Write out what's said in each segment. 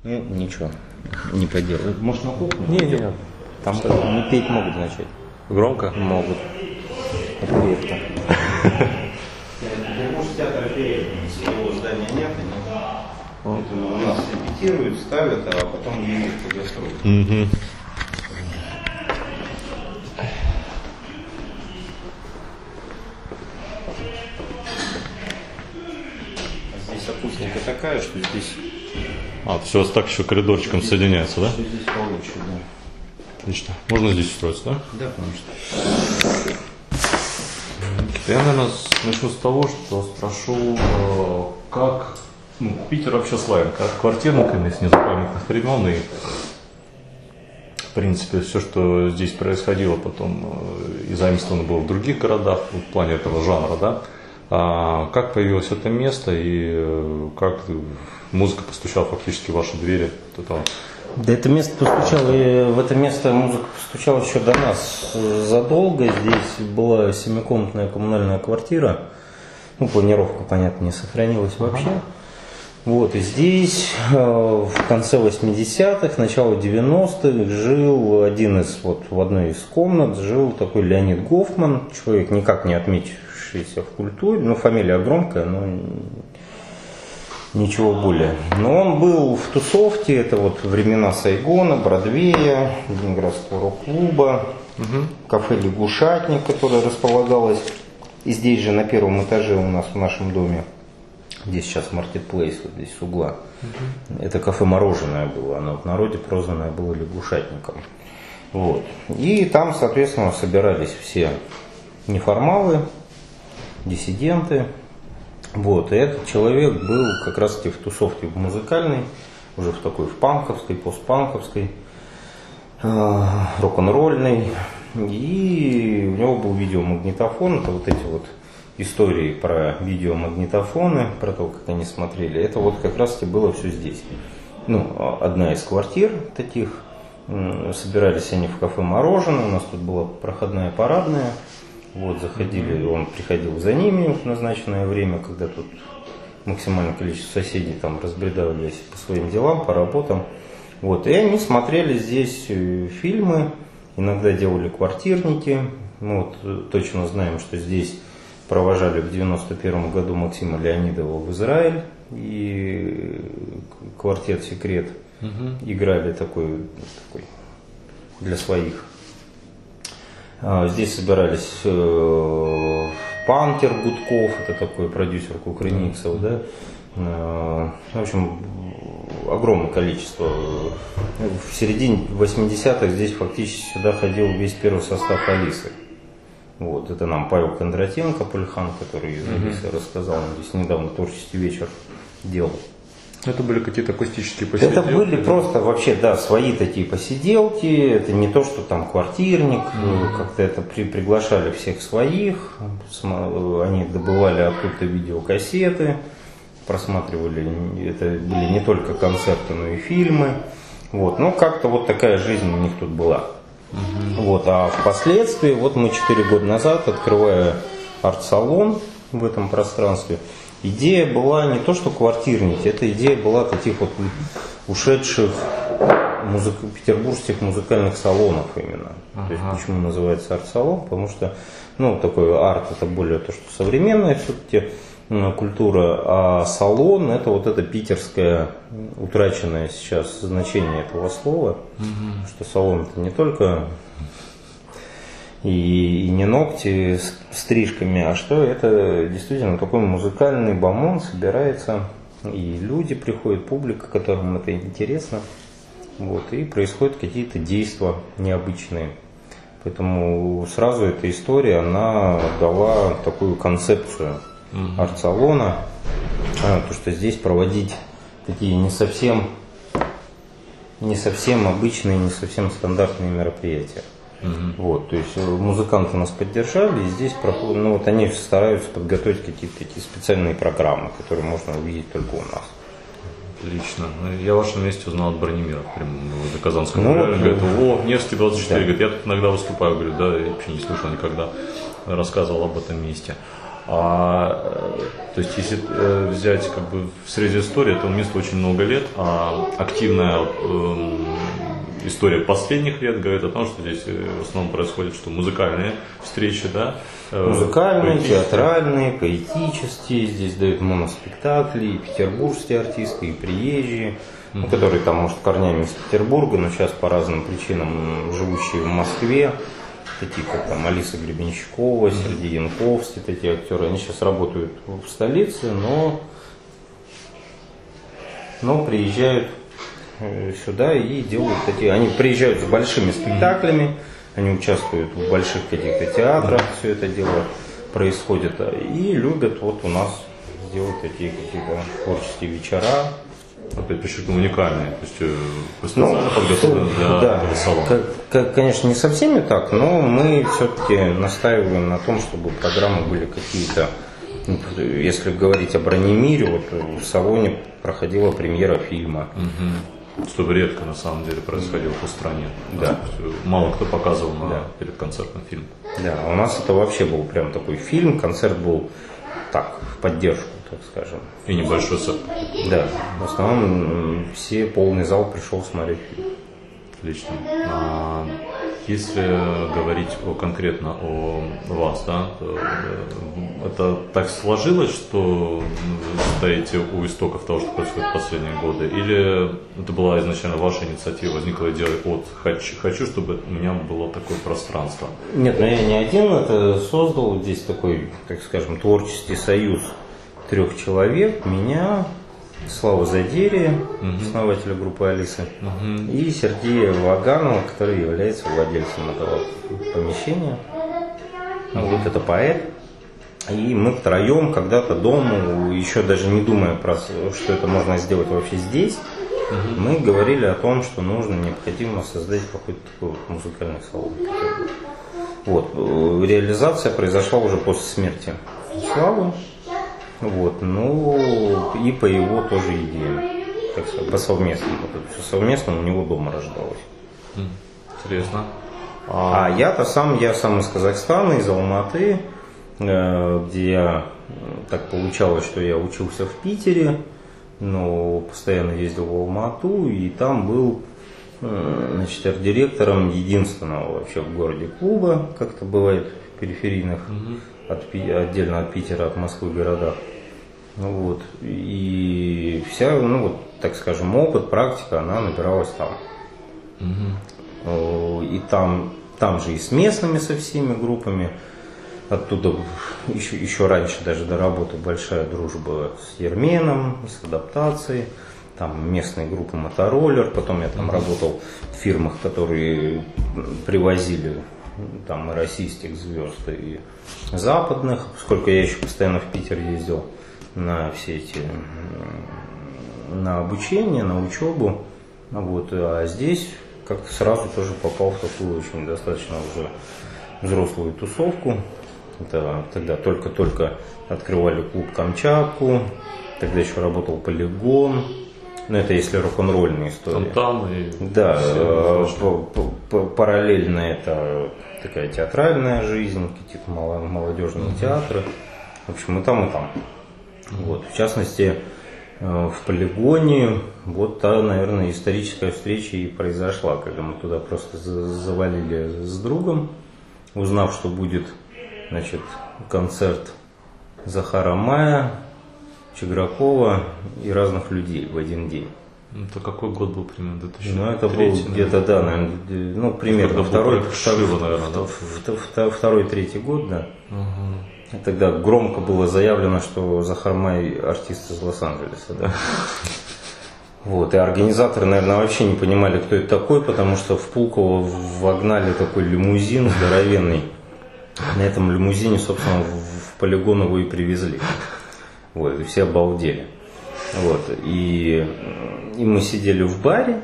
Ну, ничего, не поделаю. Может, на кухню? Не. Там не петь могут начать. Громко? Могут. Это редко. Может, театр его здания нет, у нас репетируют, ставят, а потом едут по гастролям. Здесь акустика такая, что здесь... То есть у вас так еще коридорчиком соединяется, да? Здесь получше, да. Отлично. Можно здесь устроиться, да? Да, конечно. Я, наверное, начну с того, что спрошу, как Питер вообще славен, как квартирниками с незапамятных времен, и в принципе все, что здесь происходило потом и заимствовано было в других городах в плане этого жанра, да? Как появилось это место и как музыка постучала фактически в ваши двери? Да, это место постучало, и в это место музыка постучала еще до нас задолго. Здесь была 7-комнатная коммунальная квартира. Планировка, понятно, не сохранилась вообще. Вот, и здесь в конце 80-х, начало 90-х жил в одной из комнат жил такой Леонид Гофман, человек никак не отметившийся в культуре, фамилия громкая, но ничего более. Но он был в тусовке, это времена Сайгона, Бродвея, Ленинградского рок-клуба, кафе «Лягушатник», которое располагалось и здесь же на первом этаже у нас в нашем доме, где сейчас маркетплейс, здесь с угла. Это кафе «Мороженое» было, оно в народе прозванное было «Лягушатником». Вот. И там, соответственно, собирались все неформалы, диссиденты. Вот, и этот человек был как раз таки в тусовке музыкальной, уже в такой в панковской, постпанковской, рок-н-ролльной. И у него был видеомагнитофон, это эти истории про видеомагнитофоны, про то, как они смотрели. Это как раз таки было все здесь. Одна из квартир таких, собирались они в кафе «Мороженое», у нас тут была проходная парадная. Заходили, он приходил за ними в назначенное время, когда тут максимальное количество соседей там разбредались по своим делам, по работам. И они смотрели здесь фильмы, иногда делали квартирники. Мы точно знаем, что здесь провожали в 91 году Максима Леонидова в Израиль, и квартет «Секрет» играли такой для своих. Здесь собирались Пантер Гудков, это такой продюсер Кукрыниксов, да. В общем, огромное количество. В середине 80-х здесь фактически сюда ходил весь первый состав Алисы. Это нам Павел Кондратенко, Пульхан, который из Алисы рассказал, он здесь недавно творческий вечер делал. Это были какие-то акустические посиделки? Это были просто вообще, свои такие посиделки. Это не то, что там квартирник. Как-то это приглашали всех своих. Они добывали оттуда видеокассеты, просматривали. Это были не только концерты, но и фильмы. Как-то такая жизнь у них тут была. А впоследствии, мы 4 года назад, открывая арт-салон в этом пространстве, идея была не то, что квартирники, эта идея была таких ушедших петербургских музыкальных салонов именно. То есть почему называется арт-салон? Потому что, такой арт это более то, что современная все-таки культура, а салон это это питерское утраченное сейчас значение этого слова, что салон это не только и не ногти с стрижками, а что это действительно такой музыкальный бомонд, собирается, и люди приходят, публика, которым это интересно, и происходят какие-то действия необычные. Поэтому сразу эта история, она дала такую концепцию арт-салона, то, что здесь проводить такие не совсем обычные, не совсем стандартные мероприятия. То есть музыканты нас поддержали, и здесь они стараются подготовить какие-то такие специальные программы, которые можно увидеть только у нас. Отлично. Я в вашем месте узнал от Бранимира, за Казанского района. Говорит, Невский 24, говорит, я тут иногда выступаю, говорю, да, я вообще не слышал никогда, рассказывал об этом месте. То есть, если взять как бы в срезе истории, этому месту очень много лет, а активная история последних лет говорит о том, что здесь в основном происходит, что музыкальные встречи, да? Музыкальные, театральные, поэтические. Здесь дают моноспектакли, и петербургские артисты, и приезжие, которые там, может, корнями из Петербурга, но сейчас по разным причинам живущие в Москве. Такие как там Алиса Гребенщикова, Сергей Янковский, такие актеры, они сейчас работают в столице, но приезжают сюда и делают такие, они приезжают с большими спектаклями, они участвуют в больших каких-то театрах, все это дело происходит, и любят вот у нас сделать такие какие-то творческие вечера. Опять подчеркну, уникальные, то есть специально подготовлены для салона. Конечно, не со всеми так, но мы все-таки настаиваем на том, чтобы программы были какие-то, если говорить о Бронемире, вот в салоне проходила премьера фильма. Что редко на самом деле происходило по стране. Да. Мало кто показывал перед концертом фильм. Да, у нас это вообще был прям такой фильм, концерт был так, в поддержку, так скажем. И небольшой сет. Да, в основном полный зал пришел смотреть фильм. Отлично. Если говорить конкретно о вас, да, то это так сложилось, что вы стоите у истоков того, что происходит в последние годы? Или это была изначально ваша инициатива, возникла идея хочу, чтобы у меня было такое пространство? Нет, но я не один это создал. Здесь такой, так скажем, творческий союз 3 человек. Меня, Слава Задерия, основателя группы Алисы, и Сергея Ваганова, который является владельцем этого помещения. Вот это поэт. И мы втроем когда-то дома, еще даже не думая про что это можно сделать вообще здесь, мы говорили о том, что необходимо создать какой-то такой вот музыкальный салон. Вот. Реализация произошла уже после смерти Славы. Вот, и по его тоже идеям, так сказать, по совместному. Все совместно у него дома рождалось. Интересно. Я сам из Казахстана, из Алматы, где я так получалось, что я учился в Питере, но постоянно ездил в Алмату, и там был, арт-директором единственного вообще в городе клуба, как это бывает в периферийных, отдельно от Питера, от Москвы городах. Вот. И вся, так скажем, опыт, практика, она набиралась там. И там же и с местными, со всеми группами. Оттуда еще раньше даже до работы большая дружба с Ерменом, с адаптацией. Там местные группы Мотороллер. Потом я там работал в фирмах, которые привозили там и российских звезд, и западных. Поскольку я еще постоянно в Питер ездил на все эти, на обучение, на учебу. Вот. А здесь как-то сразу тоже попал в такую очень достаточно уже взрослую тусовку. Это тогда только-только открывали клуб Камчатку, тогда еще работал Полигон. Ну, это если рок-н-ролльная история. Да, параллельно это такая театральная жизнь, какие-то молодежные театры. В общем, и там, и там. Вот, в частности, в Полигоне вот та, наверное, историческая встреча и произошла, когда мы туда просто завалили с другом, узнав, что будет, концерт Захара Мая, Чигракова и разных людей в один день. Это какой год был примерно? 2003? Это был где-то, да, наверное, примерно второй-третий год, да. Тогда громко было заявлено, что Захар Май артист из Лос-Анджелеса, да. Вот, и организаторы, наверное, вообще не понимали, кто это такой, потому что в Пулково вогнали такой лимузин здоровенный. На этом лимузине, собственно, в Полигон его и привезли. Вот, и все обалдели. Вот, и мы сидели в баре,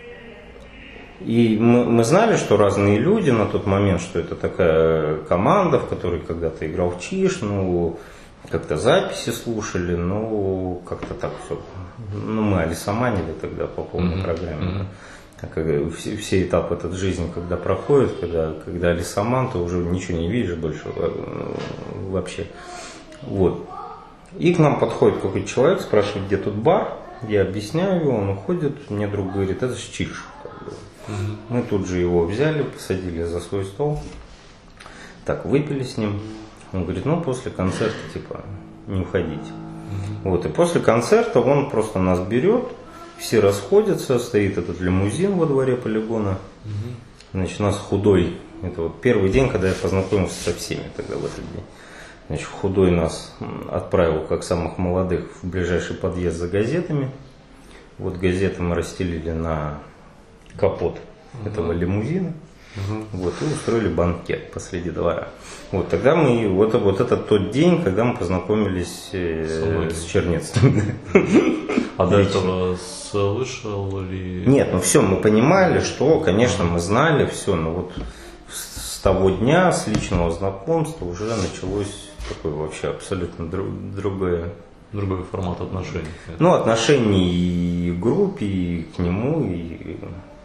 и мы знали, что разные люди на тот момент, что это такая команда, в которой когда-то играл Чиш, как-то записи слушали, как-то так все. Мы алисоманили тогда по полной программе. Все этапы этот жизни, когда проходит, когда алисоман, то уже ничего не видишь больше вообще. Вот. И к нам подходит какой-то человек, спрашивает, где тут бар. Я объясняю его, он уходит. Мне друг говорит, это же Чиж. Мы тут же его взяли, посадили за свой стол. Так, выпили с ним. Он говорит, ну, после концерта, типа, не уходите. Вот, и после концерта он просто нас берет, все расходятся, стоит этот лимузин во дворе полигона. Значит, у нас Худой, это вот первый день, когда я познакомился со всеми тогда в этот день. Значит, Худой нас отправил, как самых молодых, в ближайший подъезд за газетами. Вот газеты мы расстелили на капот этого лимузина. Вот, и устроили банкет посреди двора. Вот тогда мы, вот это тот день, когда мы познакомились с Чернецким. А до этого слышал ли? Нет, ну все, мы понимали, что, конечно, мы знали все, но вот с того дня, с личного знакомства уже началось такое вообще абсолютно другое. Другой формат отношений. Ну, отношений и к группе, и к нему, и...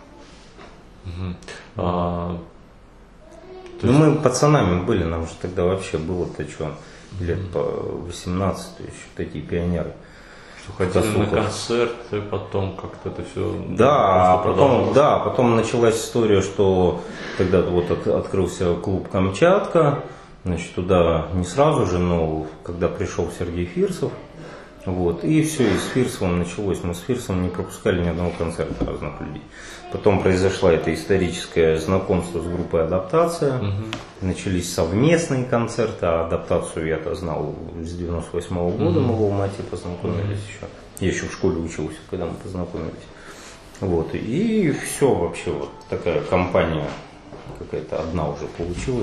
Ну, мы пацанами были, нам же тогда вообще было-то что, лет по 18, еще такие пионеры. Ходили на концерты, потом как-то это все... Да, потом началась история, что тогда вот открылся клуб «Камчатка», значит, туда не сразу же, но когда пришел Сергей Фирсов, вот, и все, и с Фирсовым началось. Мы с Фирсовым не пропускали ни одного концерта разных людей. Потом произошло это историческое знакомство с группой «Адаптация». Начались совместные концерты, а «Адаптацию» я-то знал с 98-го года, мы в Алмате познакомились еще. Я еще в школе учился, когда мы познакомились. Вот, и все вообще, вот такая компания какая-то одна уже получилась.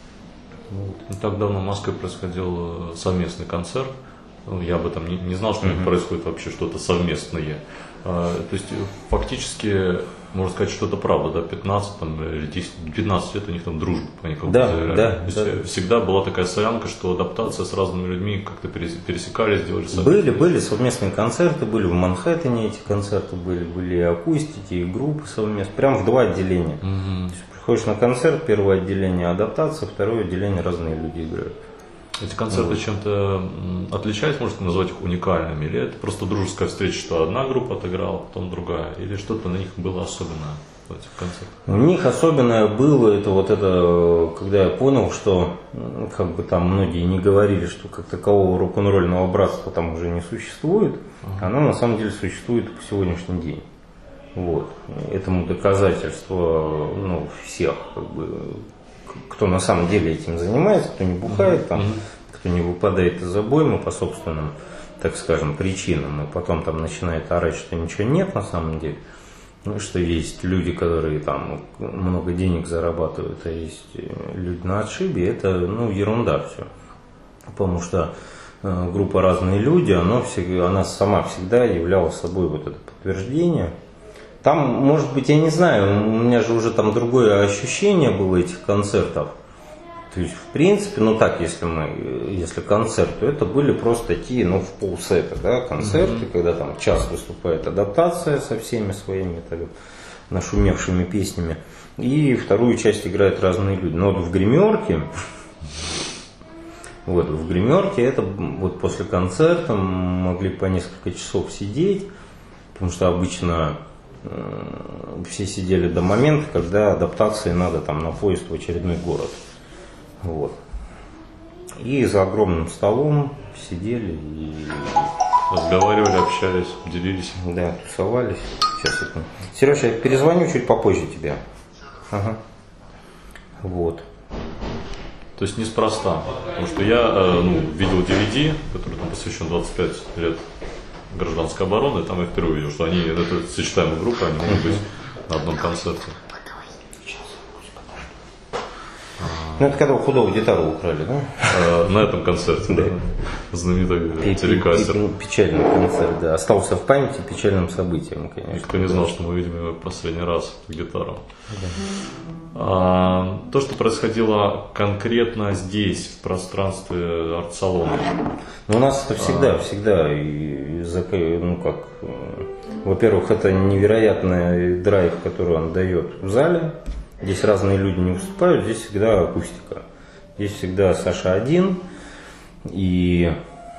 Вот. Не так давно в Москве происходил совместный концерт. Я об этом не знал, что у них происходит вообще что-то совместное. То есть фактически, можно сказать, что это правда, да, 15 или 15 лет у них там дружба. Да. Всегда была такая солянка, что адаптация с разными людьми как-то пересекались, делали совместные. Были совместные концерты, были в Манхэттене эти концерты, были и акустики, и группы совместные, прям в два отделения. Приходишь на концерт, первое отделение адаптация, второе отделение разные люди играют. Эти концерты чем-то отличаются, можно назвать их уникальными? Или это просто дружеская встреча, что одна группа отыграла, потом другая? Или что-то на них было особенное в этих концертах? У них особенное было, это, когда я понял, что как бы там многие не говорили, что как такового рок-н-ролльного братства там уже не существует, оно на самом деле существует по сегодняшний день. Вот. Этому доказательство всех, как бы, кто на самом деле этим занимается, кто не бухает, там, кто не выпадает из обоймы по собственным, так скажем, причинам, и потом там начинает орать, что ничего нет на самом деле, что есть люди, которые там много денег зарабатывают, а есть люди на отшибе, это ерунда все. Потому что группа «Разные люди», она сама всегда являла собой вот это подтверждение. Там, может быть, я не знаю, у меня же уже там другое ощущение было этих концертов. То есть, в принципе, если концерт, то это были просто такие, в полсета, да, концерты, когда там час выступает адаптация со всеми своими нашумевшими песнями, и вторую часть играют разные люди. Но вот в гримерке это вот после концерта могли по несколько часов сидеть, потому что обычно все сидели до момента, когда адаптации надо там на поезд в очередной город. Вот. И за огромным столом сидели и разговаривали, общались, делились. Да, тусовались. Сейчас это. Сережа, я перезвоню чуть попозже тебе. Ага. Вот. То есть неспроста. Потому что я видел DVD, который там посвящен 25 лет гражданской обороны, там я впервые увидел, что они, это сочетаемая группа, они могут быть на одном концерте. Это когда у Худого гитару украли, да? На этом концерте, да. Знаменитый телекастер. Печальный концерт, да. Остался в памяти печальным событием, конечно. Никто не знал, что мы видим его последний раз, эту гитару. То, что происходило конкретно здесь, в пространстве арт-салона. У нас это всегда, во-первых, это невероятный драйв, который он дает в зале. Здесь разные люди не выступают, здесь всегда акустика. Здесь всегда Саша один. И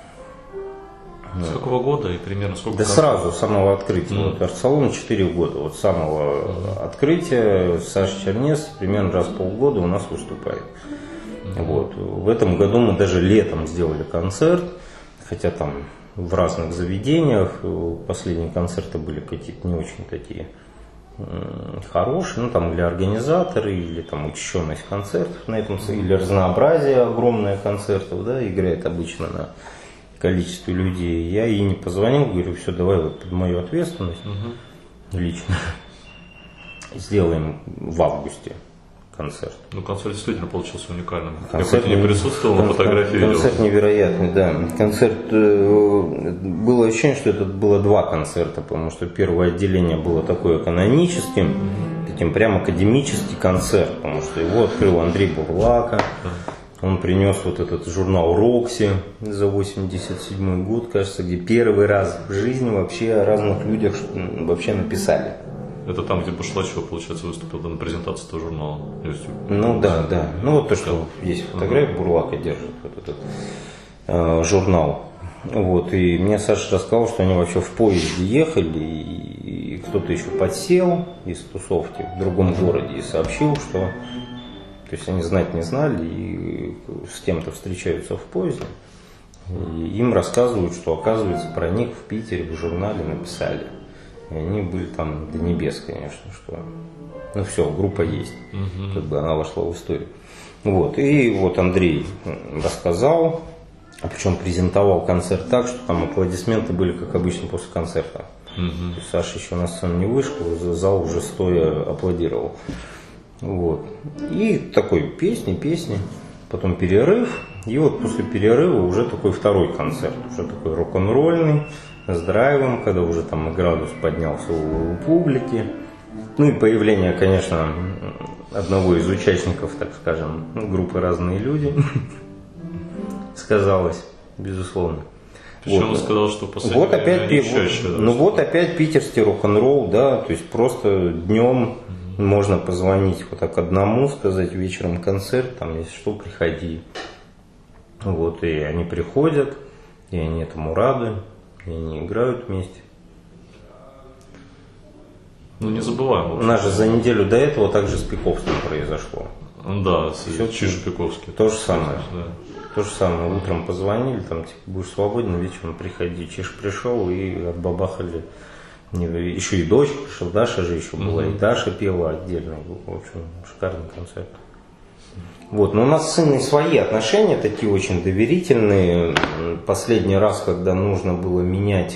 с какого года и примерно сколько? Да сразу, с самого открытия. Вот арт-салону 4 года. Вот с самого открытия Саша Чернец примерно раз в полгода у нас выступает. Вот. В этом году мы даже летом сделали концерт, хотя там в разных заведениях. Последние концерты были какие-то не очень такие хорошие, ну там для организатора или там учащенность концертов на этом, или разнообразие огромное концертов, да, играет обычно на количестве людей. Я ей не позвонил, говорю, все, давай вот под мою ответственность лично сделаем в августе концерт. Ну, концерт действительно получился уникальным. Концерт не присутствовал, на фотографии видел. Концерт невероятный, да. Концерт, было ощущение, что это было 2 концерта, потому что первое отделение было такое каноническим, таким прям академический концерт, потому что его открыл Андрей Бурлака. Он принес вот этот журнал «Рокси» за 87 год, кажется, где первый раз в жизни вообще о разных людях вообще написали. Это там, где Башлачева, получается, выступил на презентации этого журнала. Ну да, да. Ну вот то, что есть фотография, Бурлака держит вот этот журнал. Вот, и мне Саша рассказал, что они вообще в поезде ехали, и кто-то еще подсел из тусовки в другом городе и сообщил, что... То есть они знать не знали и с кем-то встречаются в поезде. И им рассказывают, что, оказывается, про них в Питере в журнале написали. И они были там до небес, конечно, что... Ну все, группа есть. Как бы она вошла в историю. Вот. И вот Андрей рассказал, причем презентовал концерт так, что там аплодисменты были, как обычно, после концерта. Саша еще на сцену не вышел, зал уже стоя аплодировал. Вот. И такой песни, потом перерыв. И вот после перерыва уже такой второй концерт, уже такой рок-н-ролльный, с драйвом, когда уже там градус поднялся у публики. Ну и появление, конечно, одного из участников, так скажем, группы «Разные люди» сказалось, безусловно. Причем он сказал, что вот опять, вот опять питерский рок-н-ролл, да, то есть просто днем можно позвонить вот так одному, сказать вечером концерт, там если что, приходи. Вот, и они приходят, и они этому рады, и они играют вместе. Ну не забываем. У нас же за неделю до этого также с Пиковским произошло. Да, с Чиж-Пиковский. То же самое. Да. То же самое. Утром позвонили, там типа будешь свободен, вечером приходи. Чиж пришел и отбабахали. Еще и дочь пришла, Даша же еще была, и Даша пела отдельно. В общем, шикарный концерт. Вот, но у нас с Инной свои отношения, такие очень доверительные. Последний раз, когда нужно было менять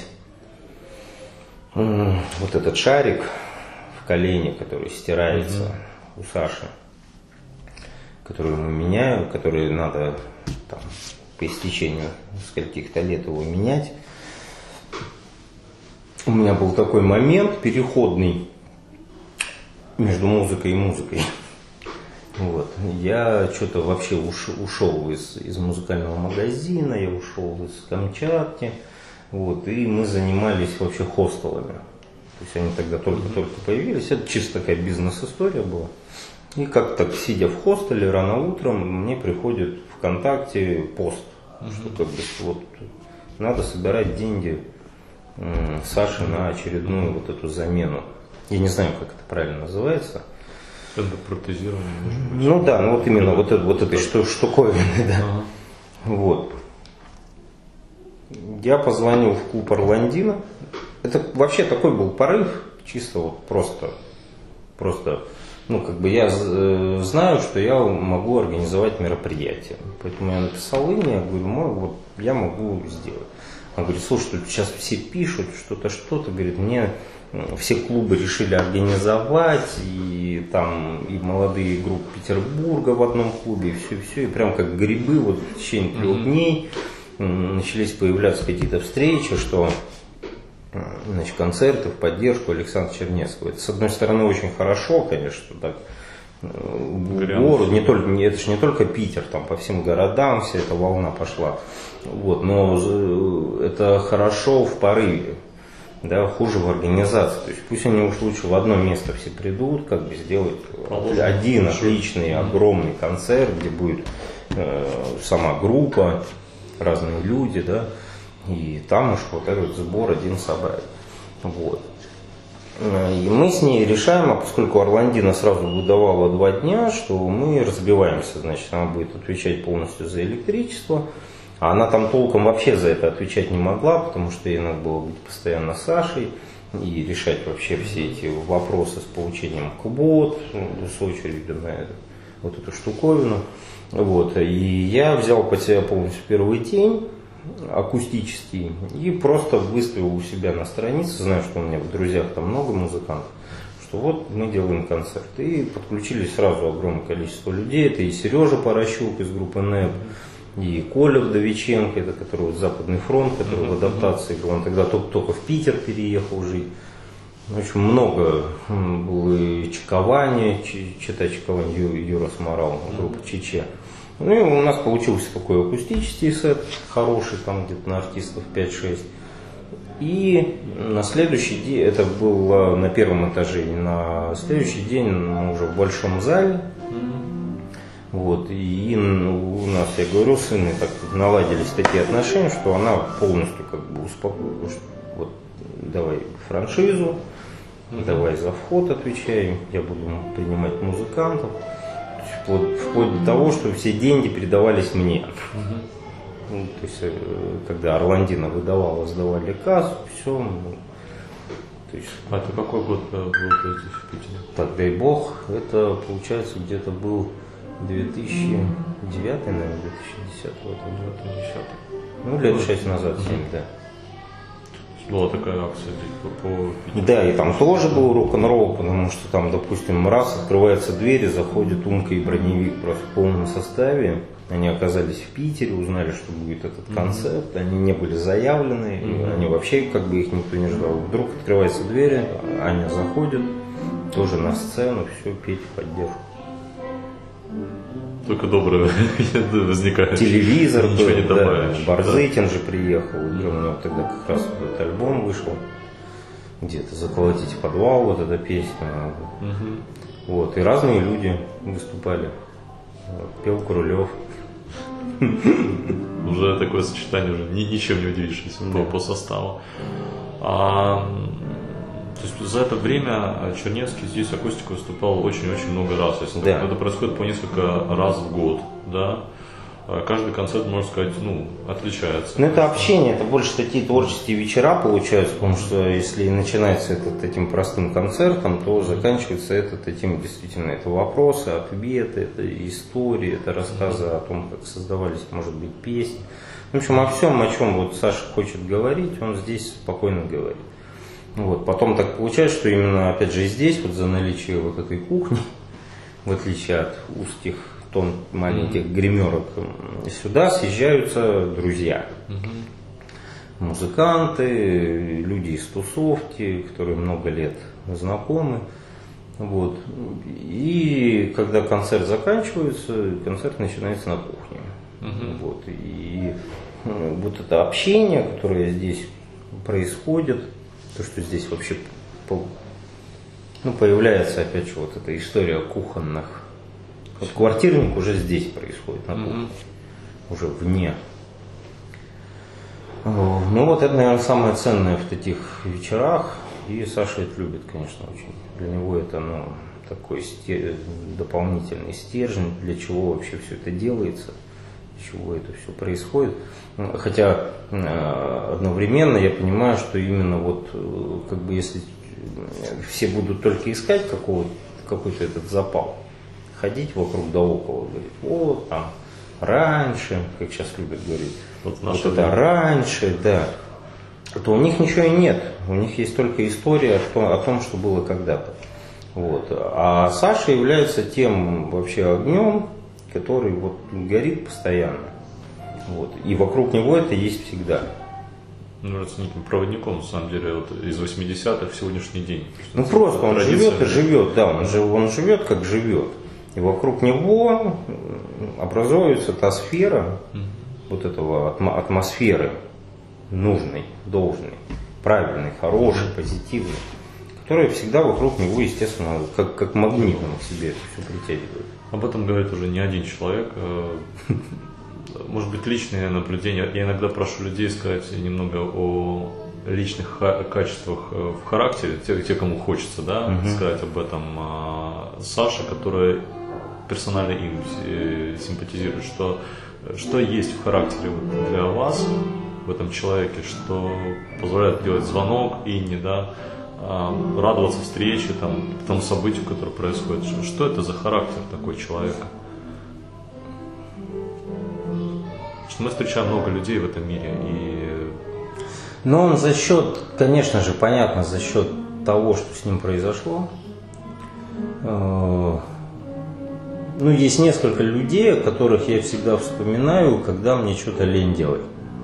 вот этот шарик в колене, который стирается у Саши, который ему меняю, который надо там, по истечению скольких-то лет его менять. У меня был такой момент переходный между музыкой и музыкой. Вот. Я что-то вообще ушел из музыкального магазина, я ушел из Камчатки. Вот, и мы занимались вообще хостелами. То есть они тогда только-только появились. Это чисто такая бизнес-история была. И как-то, сидя в хостеле рано утром, мне приходит ВКонтакте пост, что как бы вот надо собирать деньги Саше на очередную вот эту замену. Я не знаю, как это правильно называется. Эндопротезирование, может быть. Ну да, ну вот именно вот этой штуковины, да. Вот. Я позвонил в клуб Орландина. Это вообще такой был порыв, чисто вот просто, ну как бы я знаю, что я могу организовать мероприятие. Поэтому я написал Инне, я говорю, вот я могу сделать. Она говорит, слушай, тут сейчас все пишут что-то, говорит, мне все клубы решили организовать, и там и молодые группы Петербурга в одном клубе, и все, и прям как грибы, вот в течение 3 дней начались появляться какие-то встречи, что значит, концерты в поддержку Александра Чернецкого. Это, с одной стороны, очень хорошо, конечно, так, город, это же не только Питер, там по всем городам вся эта волна пошла, вот, но это хорошо в порыве, да, хуже в организации. То есть пусть они уж лучше в одно место все придут, как бы сделать один отличный, огромный концерт, где будет сама группа, разные люди, да, и там уж вот этот сбор один собрать. Вот. И мы с ней решаем, а поскольку Орландина сразу выдавала 2 дня, что мы разбиваемся, значит, она будет отвечать полностью за электричество, а она там толком вообще за это отвечать не могла, потому что ей надо было быть постоянно с Сашей и решать вообще все эти вопросы с получением квот, с очередью на вот эту штуковину. Вот. И я взял под себя полностью первый день, акустический, и просто выставил у себя на странице, знаю, что у меня в друзьях там много музыкантов, что вот мы делаем концерт. И подключились сразу огромное количество людей. Это и Сережа Порощук из группы НЭП, и Коля Вдовиченко, это который вот Западный фронт, который в адаптации был, он тогда только в Питер переехал жить. В общем, много было и Чекования, Юра Самарал, группа Чече. Ну и у нас получился такой акустический сет, хороший, там где-то на артистов 5-6. И на следующий день, это было на первом этаже, и на следующий день мы уже в большом зале. Вот, и у нас, я говорю, с Инной так наладились такие отношения, что она полностью как бы успокоилась. Вот, давай франшизу, давай за вход отвечаем, я буду принимать музыкантов. Вплоть до того, что все деньги передавались мне. Ну, то есть, когда Орландина выдавала, сдавали кассу, все. То есть, а это какой год был здесь в Питере? Так, дай бог, это получается где-то был 2009, наверное, 2010. Ну, лет 6 назад, 7, да. Была такая акция здесь по Питеру. Да, и там тоже был рок-н-ролл, потому что там, допустим, раз открывается дверь, и заходит Умка и Броневик просто в полном составе. Они оказались в Питере, узнали, что будет этот концерт, они не были заявлены, они вообще как бы их никто не ждал. Вдруг открывается дверь, Аня заходит, тоже на сцену, все, петь в поддержку. Только доброе возникает. Телевизор ничего был, не добавишь. Да. Барзыкин же приехал, у него тогда как раз этот альбом вышел. Где-то «Заколотите подвал», вот эта песня. Вот, и разные люди выступали. Пел Крулев. Уже такое сочетание, уже ничем не удивишь по составу. То есть за это время Чернецкий здесь акустика выступал очень-очень много раз. Если это происходит по несколько раз в год, да. Каждый концерт, можно сказать, отличается. Ну, это общение, это больше такие творческие вечера получаются, потому что если начинается это этим простым концертом, то заканчивается это этим действительно, это вопросы, ответы, это истории, это рассказы о том, как создавались, может быть, песни. В общем, о всем, о чем вот Саша хочет говорить, он здесь спокойно говорит. Вот. Потом так получается, что именно, опять же, и здесь, вот за наличие вот этой кухни, в отличие от узких маленьких гримерок, сюда съезжаются друзья. Музыканты, люди из тусовки, которые много лет знакомы. Вот. И когда концерт заканчивается, концерт начинается на кухне. Вот. И вот это общение, которое здесь происходит, то, что здесь вообще появляется, опять же, вот эта история кухонных. Вот квартирник уже здесь происходит, на кухне, уже вне. Ну вот это, наверное, самое ценное в таких вечерах, и Саша это любит, конечно, очень. Для него это такой дополнительный стержень, для чего вообще все это делается, для чего это все происходит. Хотя одновременно я понимаю, что именно вот как бы если все будут только искать какой-то этот запал, ходить вокруг да около, говорить, вот там раньше, как сейчас любят говорить, вот это раньше, да, то у них ничего и нет, у них есть только история о том, что было когда-то. Вот. А Саша является тем вообще огнем, который вот горит постоянно. Вот. И вокруг него это есть всегда. С неким проводником, на самом деле, вот из 80-х в сегодняшний день. Просто он живет и живет, да, он живет как живет. И вокруг него образуется та сфера, вот этого атмосферы нужной, должной, правильной, хорошей, позитивной, которая всегда вокруг него, естественно, как магнитом к себе это все притягивает. Об этом говорит уже не один человек. может быть, личные наблюдения. Я иногда прошу людей сказать немного о личных качествах в характере, те, кому хочется, да, сказать об этом. Саша, которая персонально им симпатизирует, что есть в характере для вас, в этом человеке, что позволяет делать звонок Инне, да, радоваться встрече, тому событию, которое происходит. Что это за характер такой человека? Что мы встречаем много людей в этом мире. Но он за счет, конечно же, понятно, за счет того, что с ним произошло. Ну, есть несколько людей, о которых я всегда вспоминаю, когда мне что-то лень делать.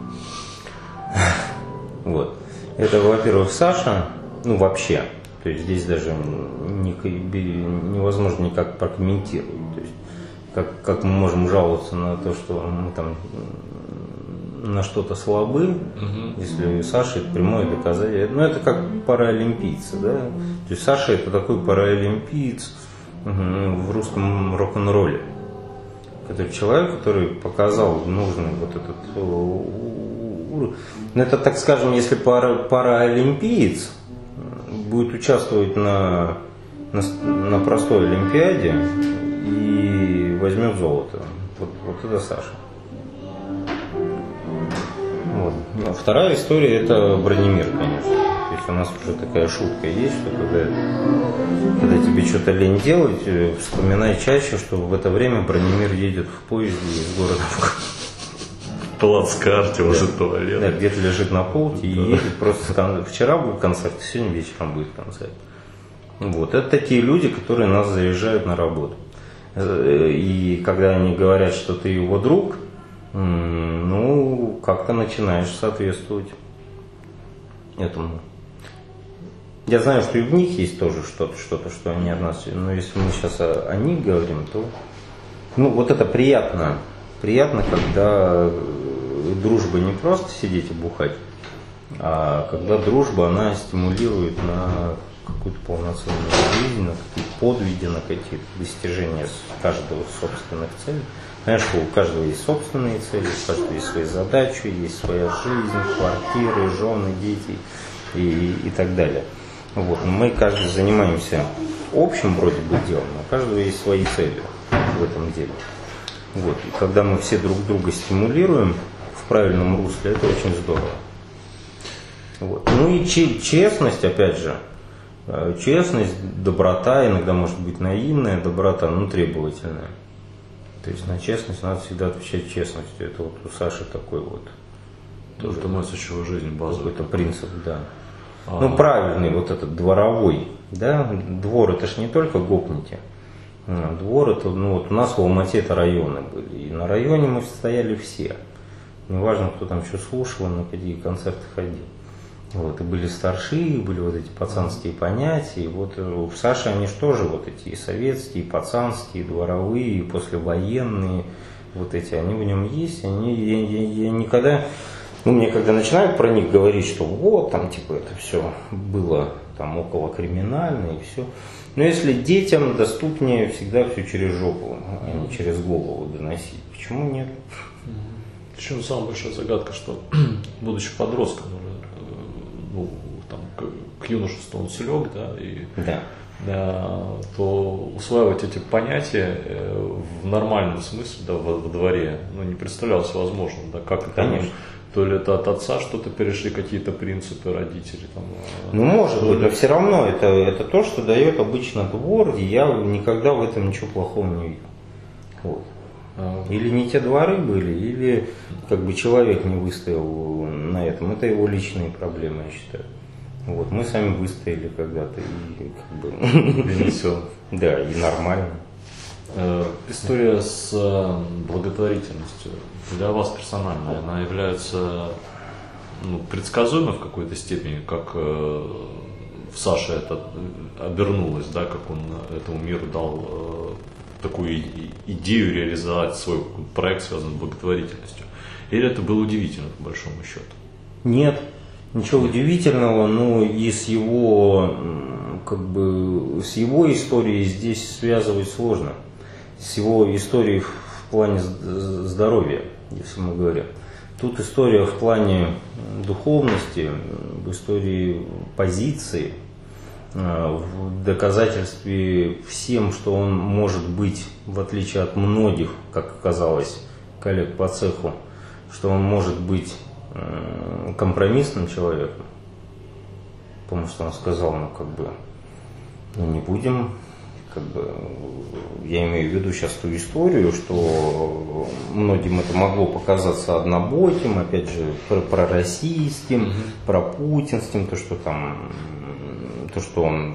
Вот. Это, во-первых, Саша, ну, вообще. То есть здесь даже невозможно никак прокомментировать. То есть как мы можем жаловаться на то, что мы там на что-то слабы, если у Саши это прямое доказательство. Ну, это как паралимпийцы, да. То есть Саша это такой паралимпиец в русском рок-н-ролле. Который человек, который показал нужный вот этот уровень. Ну, это, так скажем, если паралимпиец будет участвовать на простой олимпиаде и возьмет золото. Вот это Саша. Вот. А вторая история это Бранимир, конечно. То есть у нас уже такая шутка есть, что когда тебе что-то лень делать, вспоминай чаще, что в это время Бранимир едет в поезде из города в плацкарте, уже туалет. Да, где-то лежит на полке и едет просто. Вчера был концерт, сегодня вечером будет концерт. Вот. Это такие люди, которые нас заряжают на работу. И когда они говорят, что ты его друг, ну, как-то начинаешь соответствовать этому. Я знаю, что и в них есть тоже что-то, что они от нас. Но если мы сейчас о них говорим, то ну, вот это приятно. Приятно, когда дружба не просто сидеть и бухать, а когда дружба, она стимулирует на какую-то полноценную жизнь, на какие-то подвиги, на какие-то достижения каждого собственных целей. Конечно, у каждого есть собственные цели, у каждого есть свои задачи, есть своя жизнь, квартиры, жены, дети и так далее. Вот. Мы каждый занимаемся общим вроде бы делом, но у каждого есть свои цели в этом деле. Вот. И когда мы все друг друга стимулируем в правильном русле, это очень здорово. Вот. Ну и честность, опять же, честность, доброта, иногда может быть наивная доброта, но требовательная. То есть на честность надо всегда отвечать честностью. Это вот у Саши такой вот. Тоже это мой сущего жизни базовый. Какой-то принцип, да. Ну правильный вот этот дворовой, да. Двор это ж не только гопники. Двор это, ну вот у нас в Алмате это районы были. И на районе мы стояли все. Неважно, кто там что слушал, на какие концерты ходил. Вот, и были старшие, были вот эти пацанские понятия. И вот у Саши они же тоже вот эти и советские, и пацанские, и дворовые, и послевоенные. Вот эти, они в нем есть. Я никогда, ну мне когда начинают про них говорить, что вот там типа это все было там около криминально и все. Но если детям доступнее всегда все через жопу, а не через голову доносить. Почему нет? Причем самая большая загадка, что будучи подростком, ну, там, к юношеству он слег, да, и да, то усваивать эти понятия в нормальном смысле, да, во дворе, ну, не представлялось возможным, да, как это, то ли это от отца что-то перешли, какие-то принципы родителей. Там, ну, может быть, но все равно это то, что дает обычно двор, и я никогда в этом ничего плохого не видел. Вот. Или не те дворы были, или как бы человек не выстоял на этом. Это его личные проблемы, я считаю. Вот, мы сами выстояли когда-то и как бы перенесем. Да, и нормально. История с благотворительностью для вас персонально, она является предсказуемой в какой-то степени, как в Саше это обернулось, да, как он этому миру дал такую идею реализовать свой проект, связанный с благотворительностью? Или это было удивительно, по большому счету? Нет, ничего удивительного, но и с его, как бы, с его историей здесь связывать сложно. С его историей в плане здоровья, если мы говорим. Тут история в плане духовности, в истории позиции, в доказательстве всем, что он может быть, в отличие от многих, как оказалось, коллег по цеху, что он может быть компромиссным человеком. Потому что он сказал, не будем, я имею в виду сейчас ту историю, что многим это могло показаться однобоким, опять же, пророссийским, пропутинским, то, что он,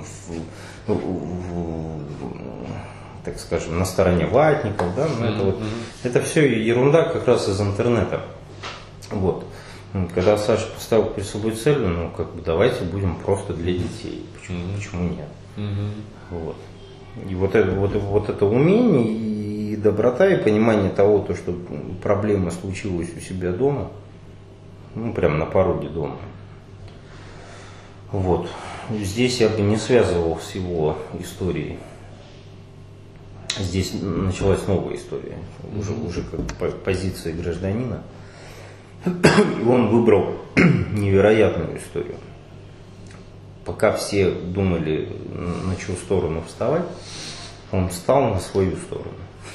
так скажем, на стороне ватников, да, это все ерунда как раз из интернета. Вот. Когда Саша поставил перед собой цель, давайте будем просто для детей. Почему нет? Вот. И вот это умение и доброта, и понимание того, что проблема случилась у себя дома, прямо на пороге дома. Вот. Здесь я бы не связывал с его историей. Здесь началась новая история, уже позиция гражданина. И он выбрал невероятную историю. Пока все думали, на чью сторону вставать, он встал на свою сторону.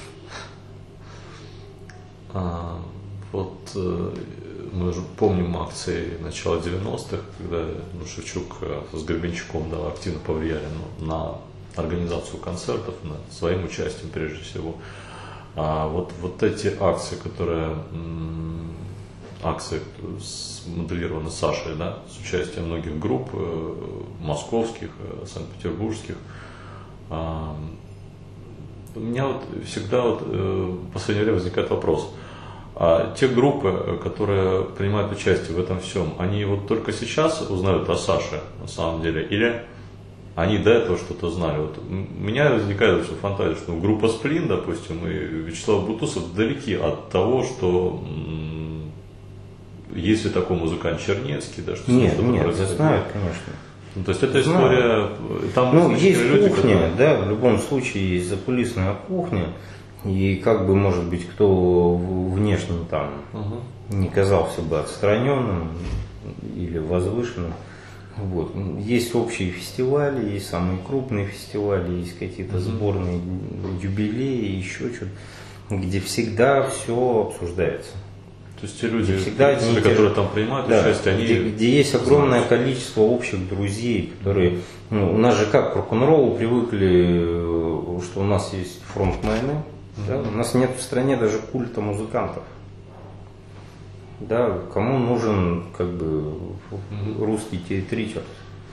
Мы же помним акции начала 90-х, когда Шевчук с Гребенщиком активно повлияли на организацию концертов, своим участием прежде всего. Вот эти акции, акции смоделированы Сашей, с участием многих групп, московских, санкт-петербургских. У меня всегда в последнее время возникает вопрос. Те группы, которые принимают участие в этом всем, они только сейчас узнают о Саше на самом деле, или они до этого что-то знали? У меня возникает фантазия, что группа «Сплин», допустим, и Вячеслав Бутусов далеки от того, что есть ли такой музыкант Чернецкий, что нет, знают, конечно. То есть эта история, там есть люди, кухня, которые... в любом случае есть закулисная кухня, и может быть, кто внешне не казался бы отстраненным или возвышенным. Вот. Есть общие фестивали, есть самые крупные фестивали, есть какие-то сборные юбилеи, еще что-то, где всегда все обсуждается. То есть те люди, которые там принимают участие, они... Где есть огромное количество общих друзей, которые... у нас же как к рок-н-роллу привыкли, что у нас есть фронтмены, у нас нет в стране даже культа музыкантов. Кому нужен русский Тит Ричардс,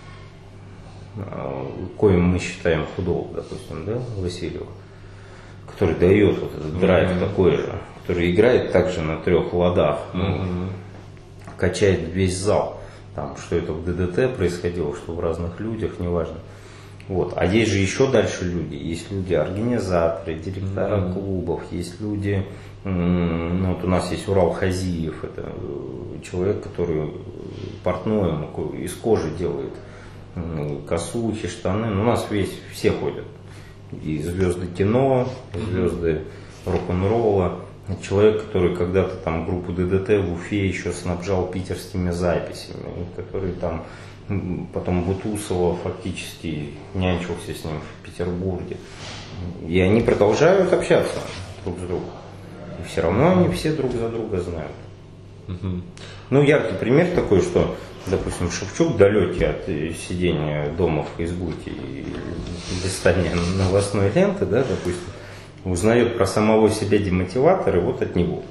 коим мы считаем Худого, допустим, Васильева, который дает этот драйв такой же, который играет также на 3 ладах, качает весь зал, что это в ДДТ происходило, что в разных людях, неважно. Вот. А есть же еще дальше люди, есть люди-организаторы, директора клубов, есть люди, у нас есть Урал Хазиев, это человек, который портной, из кожи делает косухи, штаны, у нас все ходят, и звезды кино, звезды рок-н-ролла. Человек, который когда-то группу ДДТ в Уфе еще снабжал питерскими записями, который потом Бутусова фактически нянчился с ним в Петербурге. И они продолжают общаться друг с другом. И все равно они все друг за друга знают. Яркий пример такой, что, допустим, Шевчук, далекий от сидения дома в Фейсбуке и листания новостной ленты, допустим, узнает про самого себя демотиватора от него.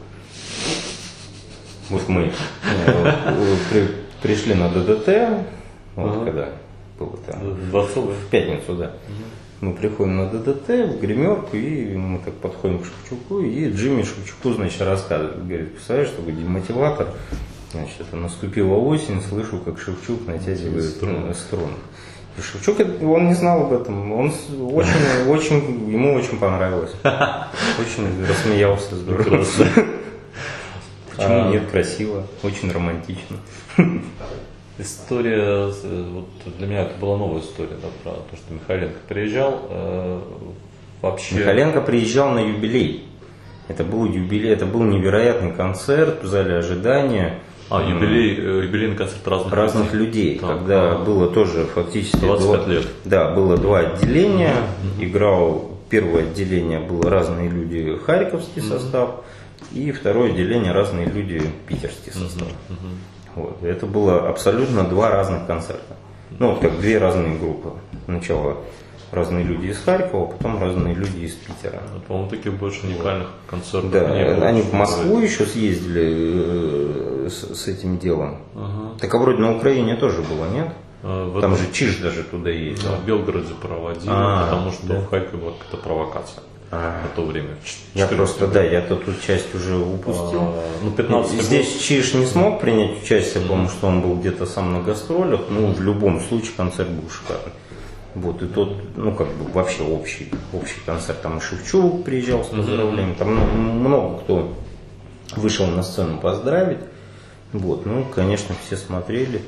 Вот мы пришли на ДДТ, когда было в пятницу, мы приходим на ДДТ, в гримерку, и мы так подходим к Шевчуку, и Джимми Шевчуку, рассказывает, говорит, представляешь, что демотиватор, это наступила осень, слышу, как Шевчук натягивает струны. И Шевчук, он не знал об этом, ему очень понравилось, очень рассмеялся, здорово. Почему нет, красиво, очень романтично. История, для меня это была новая история, про то, что Михайленко приезжал. Вообще... Михайленко приезжал на юбилей. Это был юбилей, это был невероятный концерт в зале ожидания. Юбилейный концерт разных людей, так, когда было тоже фактически 25 лет. Да, было два отделения. Играл первое отделение было разные люди, харьковский состав, и второе отделение разные люди, питерский состав. Вот. Это было абсолютно два разных концерта. Ну, вот как две разные группы. Сначала разные люди из Харькова, потом разные люди из Питера. По-моему, таких больше уникальных концертов да, не было. Они в Москву еще съездили с этим делом. Так а вроде на Украине тоже было, нет? Там же Чиж даже туда ездил. Да, в Белгороде проводили, потому что в Харькове была какая-то провокация в то время. Я просто, я-то тут часть уже упустил. 15 Здесь Чиж не смог принять участие, потому что он был где-то сам на гастролях. Ну, в любом случае концерт был шикарный. Вот, и тот, вообще общий концерт. Там и Шевчук приезжал с поздравлением. Там много кто вышел на сцену поздравить. Вот, конечно, все смотрели.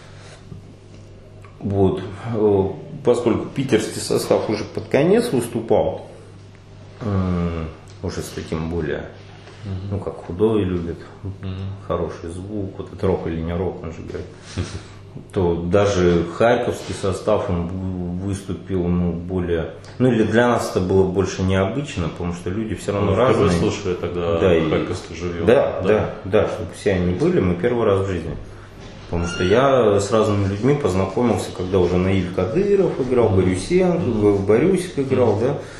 Вот, поскольку питерский состав уже под конец выступал, уже с таким более, как худой любит, хороший звук, вот это рок или не рок, он же говорит, то даже харьковский состав он выступил, более, или для нас это было больше необычно, потому что люди все равно разные. Вы слушали тогда харьковский живьем. Да, чтобы все они были, мы первый раз в жизни. Потому что я с разными людьми познакомился, когда уже Наиль Кадыров играл, Борюсик играл,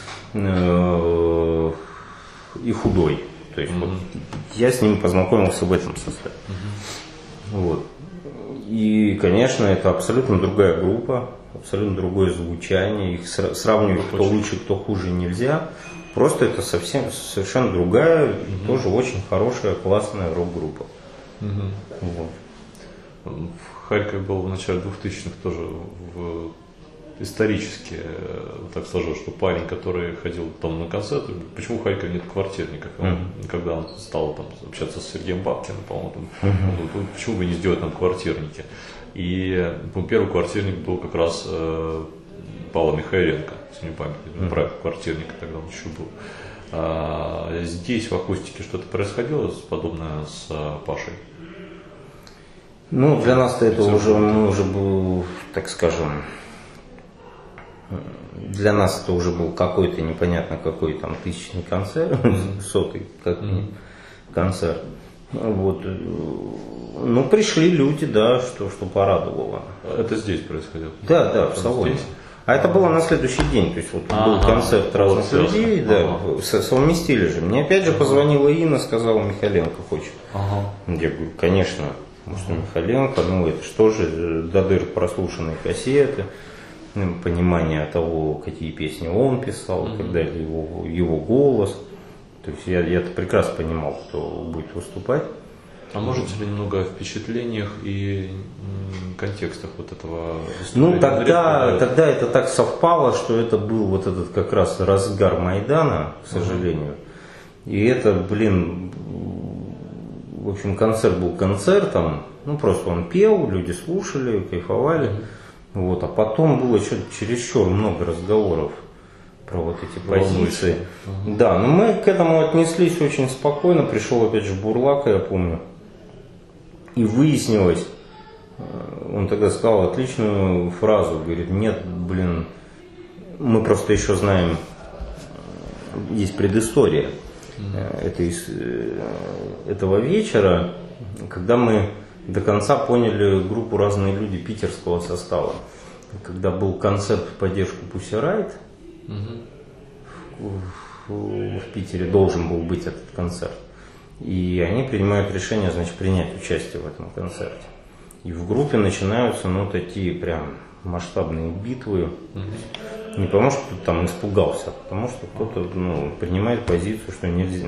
и худой. То есть я с ними познакомился в этом составе. Вот. И, конечно, это абсолютно другая группа, абсолютно другое звучание. Их сравнивать кто лучше, кто хуже нельзя. Просто это совершенно другая, тоже очень хорошая, классная рок-группа. Вот. В Харькове был в начале 2000-х тоже исторически так сложилось, что парень, который ходил там на концерты, почему в Харькове нет квартирников? Когда он стал там общаться с Сергеем Бабкиным, по-моему, почему бы не сделать там квартирники? И первый квартирник был как раз Павла Михайленко, если не память, проект квартирника тогда он еще был. Здесь в акустике что-то происходило подобное с Пашей? Для нас-то это уже был, так скажем, для нас это уже был какой-то непонятно какой там тысячный концерт, сотый как концерт. Вот. Пришли люди, что порадовало. Это здесь происходило? Да, в салоне. А это было на следующий день, то есть был концерт разных людей, совместили же. Мне опять же позвонила Инна, сказала, Михайленко хочет. Я говорю, конечно. Потому что Михайленко, это что же, до дыр прослушанные кассеты, понимание того, какие песни он писал, и так далее, его голос. То есть я-то прекрасно понимал, кто будет выступать. А можете ли немного о впечатлениях и контекстах вот этого выступления? Тогда это так совпало, что это был вот этот как раз разгар Майдана, к сожалению. И это, в общем, концерт был концертом, просто он пел, люди слушали, кайфовали. Вот, а потом было что-то чересчур много разговоров про вот эти позиции. Да, но мы к этому отнеслись очень спокойно. Пришел опять же Бурлака, я помню. И выяснилось, он тогда сказал отличную фразу, говорит, нет, мы просто еще знаем, есть предыстория этого вечера, когда мы до конца поняли группу «Разные люди» питерского состава. Когда был концерт в поддержку Pussy Riot в Питере, должен был быть этот концерт. И они принимают решение, принять участие в этом концерте. И в группе начинаются, такие прям масштабные битвы. Не потому, что кто-то там испугался, а потому что кто-то принимает позицию, что нельзя,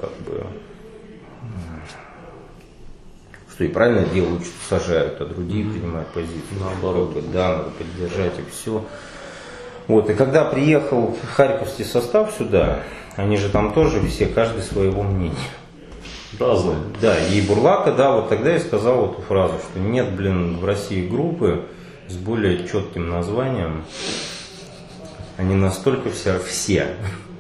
что и правильно делают, что сажают, а другие принимают позицию. Наоборот. Надо поддержать и все. Вот, и когда приехал харьковский состав сюда, они же там тоже все, каждый своего мнения. Разные. Да, и Бурлака, вот тогда я сказал эту фразу, что нет, в России группы с более четким названием, они настолько все,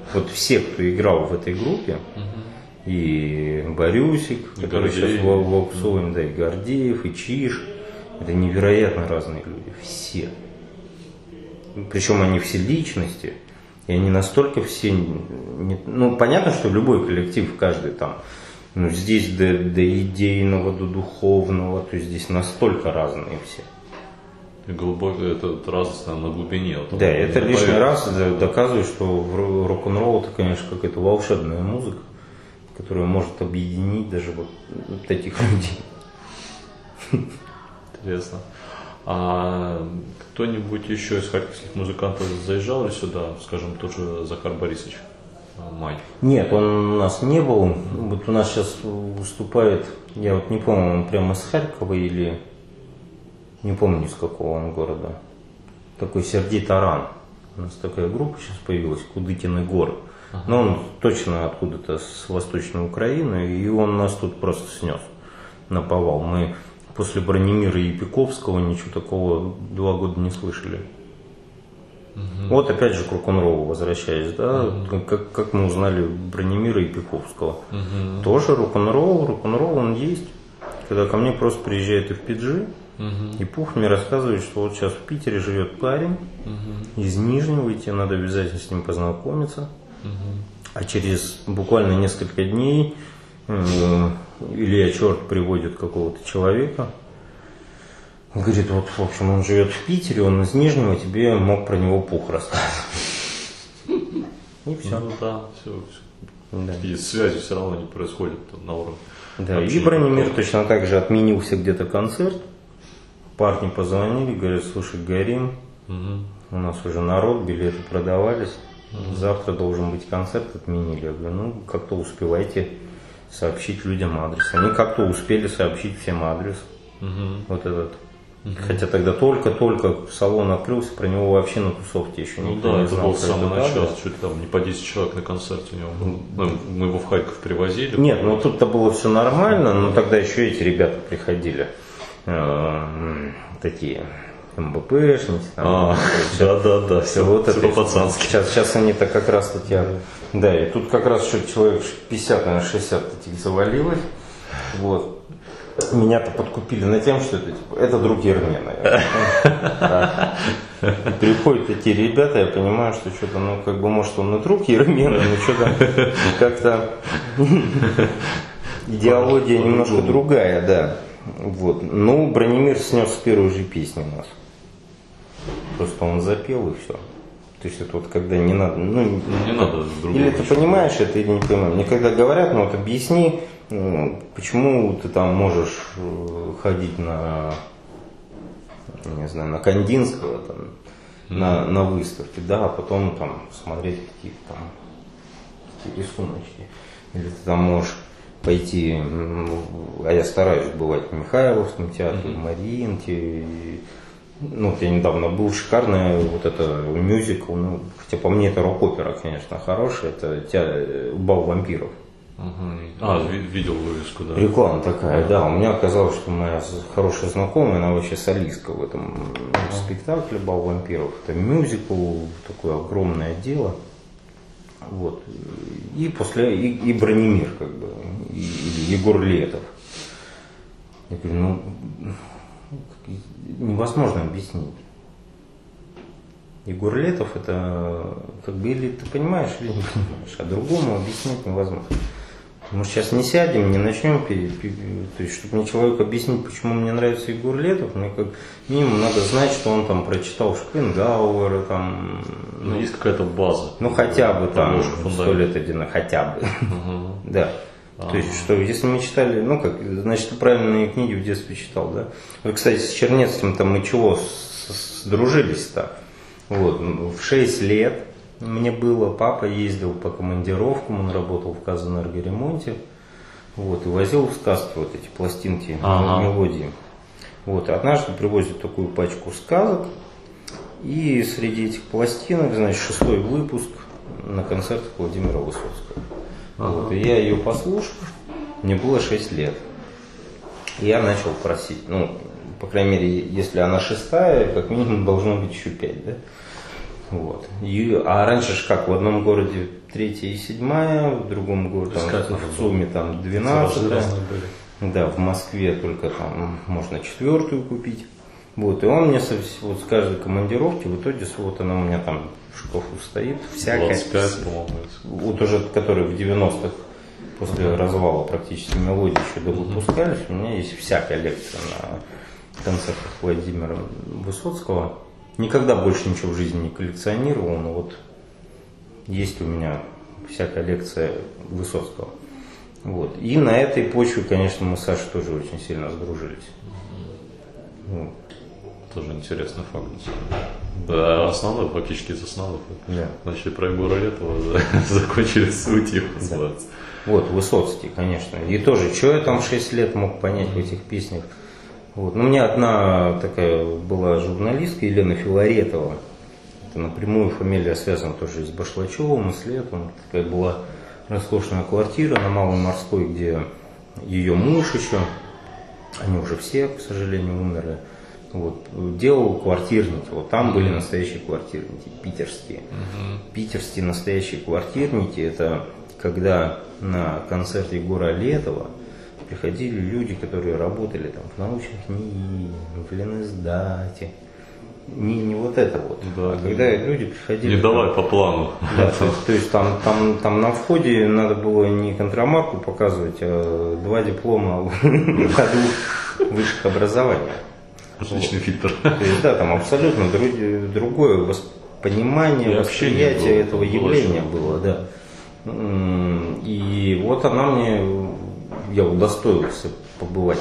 Вот все, кто играл в этой группе, и Борюсик, и который Гордеев. сейчас в Ауксове, да, и Гордеев, и Чиж, это невероятно разные люди, все. Причем они все личности, и они настолько все, ну, понятно, что любой коллектив, каждый там, ну, здесь до идейного, до духовного, то есть здесь настолько разные все. И глубоко этот раз на глубине. Вот, Да, это лишний раз доказывает, что рок-н-ролл это, конечно, какая-то волшебная музыка, которая может объединить даже вот таких людей. Интересно. А кто-нибудь еще из харьковских музыкантов заезжал ли сюда, скажем, тот же Захар Борисович Май? Нет, он у нас не был. Вот у нас сейчас выступает, я вот не помню, он прямо из Харькова или не помню, из какого он города. Такой Сергей Таран. У нас такая группа сейчас появилась, Кудыкины горы. Но он точно откуда-то с Восточной Украины, и он нас тут просто снес наповал. Мы после Бранимира и Пиковского ничего такого 2 года не слышали. Вот опять же к рок-н-роллу возвращаясь, да, как мы узнали Бранимира и Пиковского. Тоже рок-н-ролл он есть. Когда ко мне просто приезжает FPG, и Пух мне рассказывает, что вот сейчас в Питере живет парень из Нижнего, и тебе надо обязательно с ним познакомиться. А через буквально несколько дней Илья Черт приводит какого-то человека. Говорит, вот, в общем, он живет в Питере, он из Нижнего, тебе мог про него Пух рассказать. И все. Ну да, все. Да. Такие связи все равно не происходят на уровне. Да, и Бранимир точно так же отменился где-то концерт. Парни позвонили, говорят, слушай, горим, у нас уже народ, билеты продавались, завтра должен быть концерт, отменили. Я говорю, ну как-то успевайте сообщить людям адрес. Они как-то успели сообщить всем адрес, вот этот. Хотя тогда только салон открылся, про него вообще на тусовке еще никто не знал. Ну да, это был самый начало, чуть там не по 10 человек на концерте у него было. Мы его в Харьков привозили. Нет, ну тут-то было все нормально, но тогда еще эти ребята приходили, такие МБПшницы. Да, все вот это. По-пацански. Сейчас они-то как раз таки, да, и тут как раз еще человек 50, наверное, 60 таких завалилось, вот. Меня-то подкупили на тем, что это друг Ермена. Приходят такие ребята, я понимаю, что что-то, ну, как бы, может, он и друг Ермена, но что-то как-то идеология немножко другая, да. Вот. Ну, Бранимир снес с первой же песни нас. Просто он запел и все. То есть это вот когда не надо, ну, не надо другого. Или ты понимаешь это, или не понимаешь. Мне когда говорят, ну вот объясни, почему ты там можешь ходить на, не знаю, на Кандинского, там, на выставке, да, а потом там смотреть какие-то там рисуночки. Или ты там можешь пойти, а я стараюсь бывать в Михайловском театре, в Мариинке. Ну, вот я недавно был, шикарный вот это мюзикл, ну, хотя по мне это рок-опера, конечно, хорошая, это «Бал вампиров». Видел вывеску, да. Реклама такая, да. У меня оказалось, что моя хорошая знакомая, она вообще солистка в этом спектакле «Бал вампиров». Это мюзикл, такое огромное дело. Вот. И после, и Бранимир, как бы, и Егор Летов. Я говорю, ну, невозможно объяснить. Егор Летов это, как бы, или ты понимаешь, или не понимаешь, а другому объяснить невозможно. Мы сейчас не сядем, не начнем, то есть, чтобы мне человеку объяснить, почему мне нравится Егор Летов, мне как минимум надо знать, что он там прочитал Шопенгауэра, там... Ну, есть какая-то база. Ну, хотя бы там 100 лет один, хотя бы. Да. То есть, что если мы читали, ну как, значит, правильные книги в детстве читал, да. Вот, кстати, с Чернецким-то мы чего сдружились-то? Вот, в 6 лет мне было, папа ездил по командировкам, он работал в Казэнергоремонте, вот, и возил в сказки вот эти пластинки, мелодии. Вот, и однажды привозит такую пачку сказок, и среди этих пластинок, значит, 6-й выпуск на концертах Владимира Высоцкого. Вот, и я ее послушал, мне было 6 лет. И я начал просить, ну, по крайней мере, если она 6-я, как минимум должно быть еще 5, да? Вот. А раньше же как, в одном городе 3-я и 7-я, в другом городе, там, в ЦУМе там 12-я. Да, в Москве только там можно 4-ю купить. Вот, и он мне вот с каждой командировки, в итоге вот она у меня там в шкафу стоит, всякая. 25, по-моему. Вот уже, которые в 90-х после развала практически мелодии еще довыпускались, у меня есть вся коллекция на концертах Владимира Высоцкого. Никогда больше ничего в жизни не коллекционировал, но вот есть у меня вся коллекция Высоцкого. Вот. И на этой почве, конечно, мы с Сашей тоже очень сильно сдружились. Вот. Тоже интересный факт. Да, основной, фактически из основных. Да. Начали про Егора Летова, закончили суть его. Да. Вот, Высоцкий, конечно. И тоже, что я там 6 лет мог понять в этих песнях. Вот. Ну, у меня одна такая была журналистка, Елена Филаретова. Это напрямую фамилия связана тоже с Башлачевым, и с Летовым. Такая была роскошная квартира на Малой Морской, где ее муж еще, они уже все, к сожалению, умерли. Вот, делал квартирники, вот там были настоящие квартирники, питерские. Питерские настоящие квартирники, это когда на концерте Егора Летова приходили люди, которые работали там в научных НИИ, в Лениздате. Не вот это вот. Да, когда люди приходили. Не давай по плану. Да, то есть там на входе надо было не контрамарку показывать, а 2 диплома в году высших образований. Отличный фильтр. То есть, да, там абсолютно другое понимание, восприятие этого явления было, да. И вот я удостоился побывать.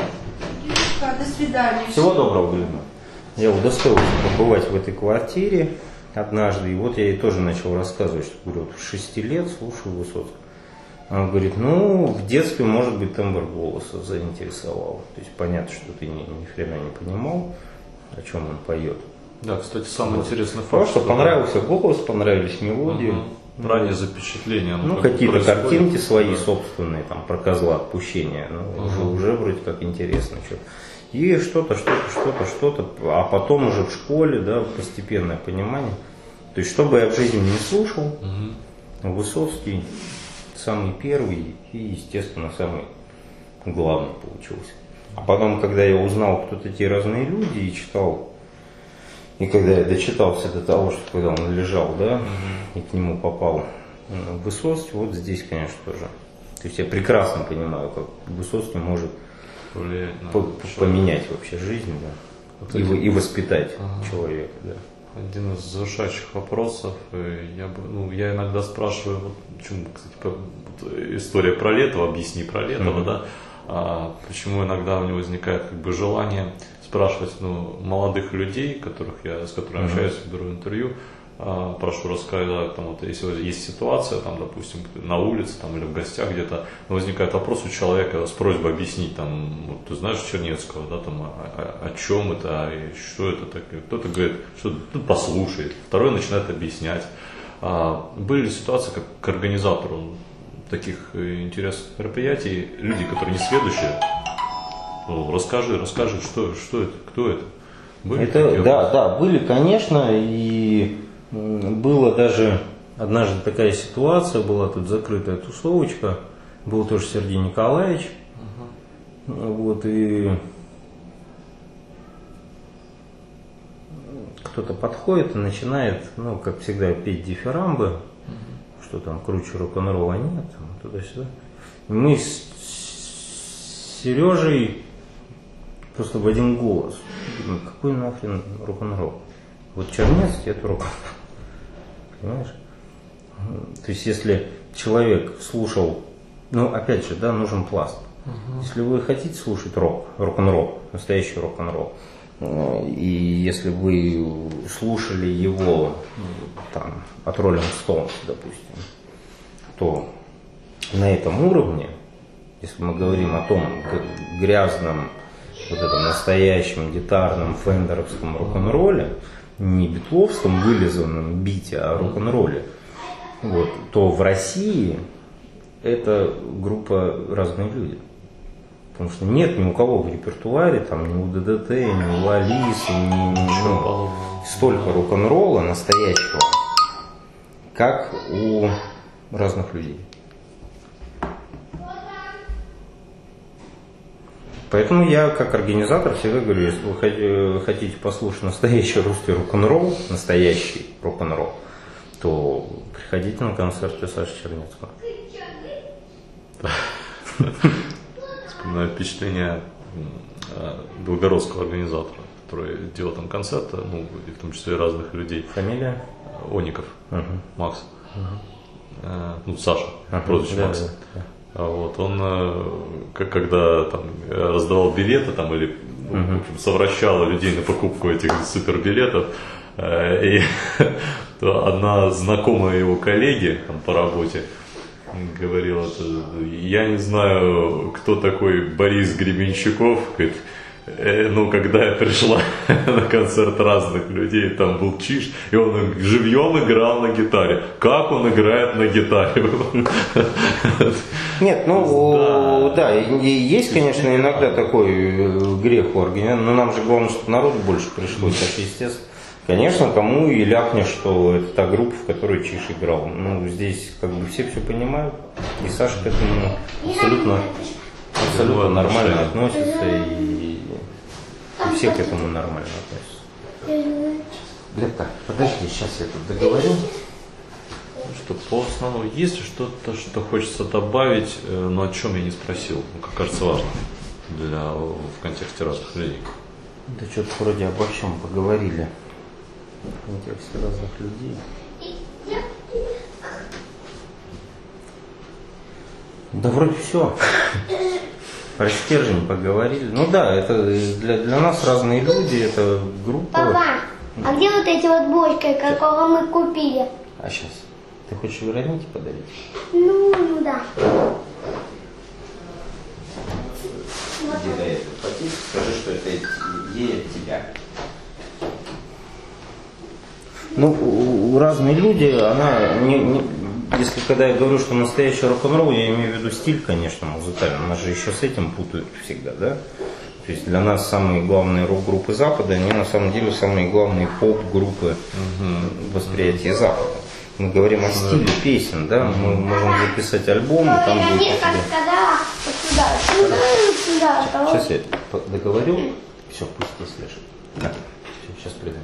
До свидания. Всего доброго, Галина. Я удостоился побывать в этой квартире однажды, и вот я ей тоже начал рассказывать, что, говорю, вот в 6 лет слушаю Высоцкого. Она говорит, ну, в детстве, может быть, тембр голоса заинтересовал. То есть понятно, что ты ни хрена не понимал, о чем он поет. Да, кстати, самый интересный факт. Просто понравился голос, понравились мелодии. Раннее запечатление. Ну, какие-то картинки свои собственные, там, про козла отпущения. Ну, уже вроде как интересно что-то. И что-то, а потом уже в школе, да, постепенное понимание. То есть, что бы я в жизни не слушал, Высоцкий самый первый и, естественно, самый главный получился. А потом, когда я узнал, кто такие разные люди, и читал, и когда я дочитался до того, что когда он лежал, да, и к нему попал Высоцкий, вот здесь, конечно, тоже. То есть я прекрасно понимаю, как Высоцкий может поменять вообще жизнь, да, вот и воспитать человека, да. Один из завершающих вопросов, я иногда спрашиваю, вот, почему, кстати, история про Летова, объясни про Летова, да, почему иногда у него возникает как бы желание спрашивать молодых людей, с которыми общаюсь, беру интервью, прошу рассказать, там, вот, если есть ситуация, там, допустим, на улице там, или в гостях где-то, возникает вопрос у человека с просьбой объяснить, там, вот, ты знаешь Чернецкого, да, там, о чем это, и что это такое. Кто-то говорит, что тут послушает, второй начинает объяснять. Были ли ситуации, как к организатору таких интересных мероприятий, люди, которые не сведущие, расскажи, что это, кто это? Были да, были, конечно, и было даже однажды такая ситуация, была тут закрытая тусовочка, был тоже Сергей Николаевич, вот, и кто-то подходит и начинает, как всегда, петь дифирамбы, что там круче рок-н-ролла нет, туда-сюда. И мы с Сережей просто в один голос говорим, какой нахрен рок-н-ролл? Вот Чернецкий — это рок-н-ролл. Понимаешь? То есть, если человек слушал, опять же, да, нужен пласт. Если вы хотите слушать рок-н-ролл, настоящий рок-н-ролл, и если вы слушали его там, от Rolling Stones, допустим, то на этом уровне, если мы говорим о том грязном, вот этом настоящем гитарном фендеровском рок-н-ролле, не битловском вылизанном бите, а рок-н-ролле, вот, то в России это группа «Разные люди». Потому что нет ни у кого в репертуаре, там, ни у ДДТ, ни у Алисы, столько рок-н-ролла настоящего, как у разных людей. Поэтому я, как организатор, всегда говорю, если вы хотите послушать настоящий русский рок-н-ролл, то приходите на концерт Саши Чернецкого. Вспоминаю впечатление белгородского организатора, который делал там концерты, ну, и в том числе разных людей. Фамилия? Оников, Макс. Ну, Саша, прозвище Макс. Да. Вот, он, когда там раздавал билеты там, или в общем, совращал людей на покупку этих супербилетов, и одна знакомая его коллеги там, по работе говорила: я не знаю, кто такой Борис Гребенщиков. Говорит, ну, когда я пришла на концерт разных людей, там был Чиж, и он живьем играл на гитаре. Как он играет на гитаре? Нет, ну, да, есть, конечно, иногда такой грех у организации, но нам же главное, чтобы народу больше пришло, так естественно. Конечно, кому и ляпнешь, что это та группа, в которой Чиж играл. Ну, здесь как бы все понимают, и Саша к этому абсолютно нормально относится, и все к этому нормально относятся. Так, подожди, сейчас я тут договорю. Что по основному, есть ли что-то, что хочется добавить, но о чем я не спросил, ну, как кажется, важно в контексте разных людей? Да что-то вроде обо всем поговорили в контексте разных людей. Да вроде все. Про стержень поговорили. Ну да, это для нас разные люди, это группа. Папа, а где вот эти вот бочки, какого мы купили? А сейчас, ты хочешь Веронике подарить? Ну да. Иди дай этот пакет, скажи, что это ей от тебя. Ну, у разные люди, она если когда я говорю, что настоящий рок-н-ролл, я имею в виду стиль, конечно, музыкальный. Нас же еще с этим путают всегда, да? То есть для нас самые главные рок-группы Запада, они на самом деле самые главные поп-группы восприятия Запада. Мы говорим о стиле песен, да? Мы можем записать альбом, и там будет... Нет, как сказала, вот сюда. Сейчас я договорю. Все, пусть здесь лежит. Да. Все, сейчас приду.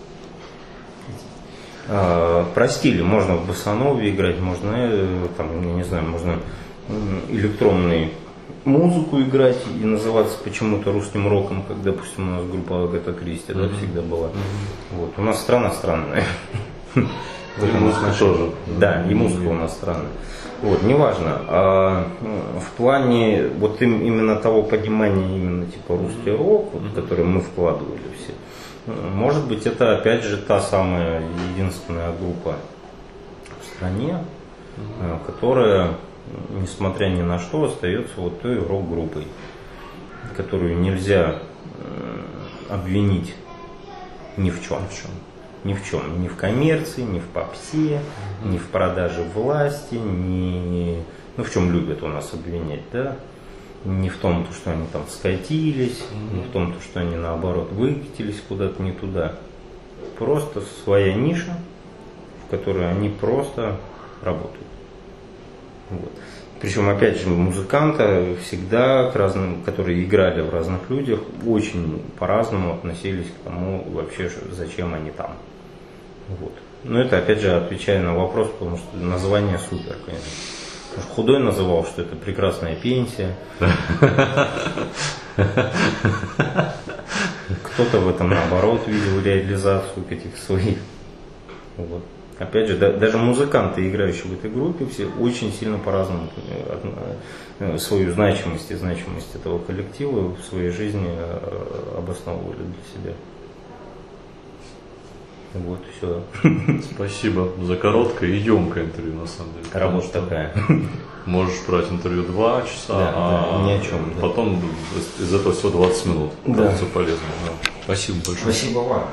Про стили можно в босанове играть, можно, там, я не знаю, можно электронную музыку играть и называться почему-то русским роком, как, допустим, у нас группа Агата Кристи, да, всегда была. Вот. У нас страна странная. И музыка тоже. Да, и музыка у нас странная. Вот, неважно. А в плане вот именно того понимания, именно типа русский рок, вот, который мы вкладывали все, может быть, это опять же та самая единственная группа в стране, которая, несмотря ни на что, остается вот той рок-группой, которую нельзя обвинить ни в чем. Ни в чем. Ни в коммерции, ни в попсе, ни в продаже власти, ни... Ну, в чем любят у нас обвинять, да? Не в том, что они там скатились, не в том, что они наоборот выкатились куда-то не туда. Просто своя ниша, в которой они просто работают. Вот. Причем, опять же, музыканты всегда, к разным, которые играли в разных людях, очень по-разному относились к тому, вообще, зачем они там. Вот. Но это, опять же, отвечая на вопрос, потому что название супер, конечно. Худой называл, что это прекрасная пенсия. Кто-то в этом, наоборот, видел реализацию каких-то своих. Вот. Опять же, даже музыканты, играющие в этой группе, все очень сильно по-разному свою значимость и значимость этого коллектива в своей жизни обосновывали для себя. Вот, все. Спасибо за короткое и емкое интервью, на самом деле. Работа такая. Можешь брать интервью 2 часа, да, ни о чем. Потом из этого всего 20 минут. Да. Все полезно. Да. Спасибо большое. Спасибо вам.